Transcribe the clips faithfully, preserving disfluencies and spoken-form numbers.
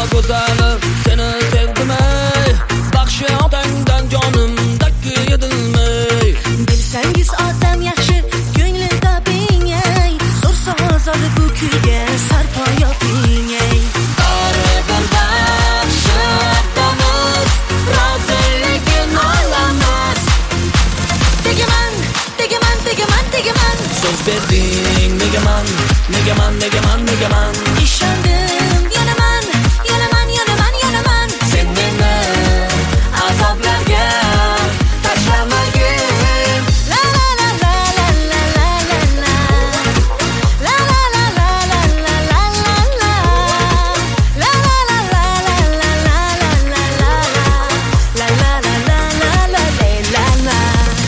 go'zali, seni sevdim ey. Baxshi otangdan jonimda kuyidilmay. Bilsangiz odam yaxshi, ko'ngli toping ey. Zo'r sozori bu kuyga sarpo yoping ey. Baribir baxshi otamiz, roziligin olamiz. Tegaman, tegaman, tegaman, tegaman. So'z berding, negaman, negaman, negaman, negaman. Ishondim, yonaman, yonaman, yonaman, yonaman. Sen meni azoblarga tashlamagin. La la la la la la la la la. La la la la la la la la la. La la la la la la la la la la. La la la la la la la la.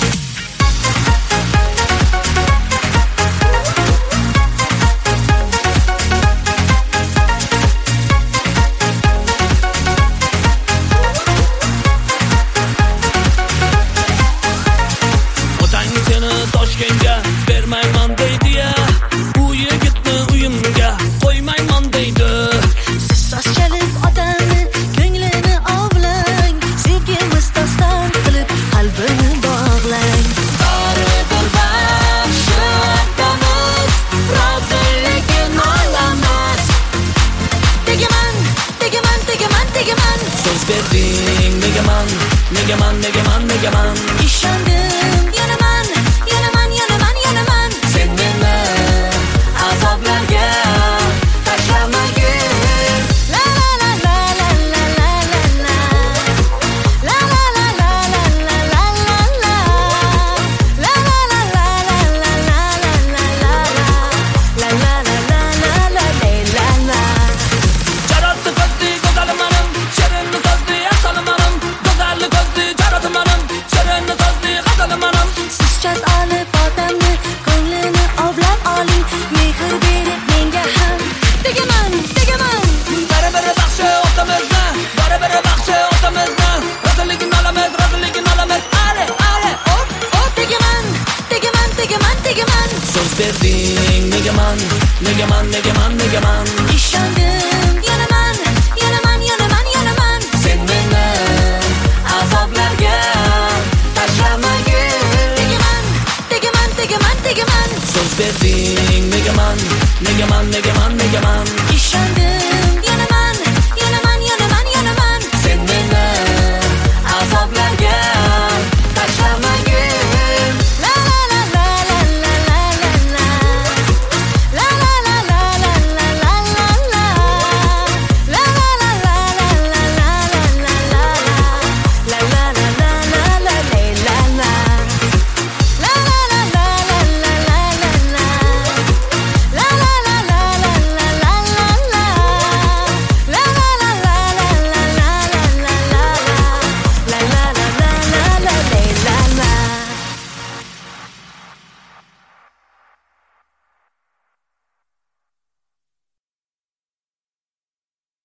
Otang seni Toshkentga bermayman deydi ya. U yigitni uyimga qo'ymayman deydi. Siz soz chalib odamni ko'nglini ovlang. Sevgimiz doston qilib qalbini bog'lang. Baribir baxshi otamiz, roziligin olamiz. Tegaman, tegaman, tegaman, tegaman. So'z berding, negaman, negaman, negaman, negaman. Ishondim,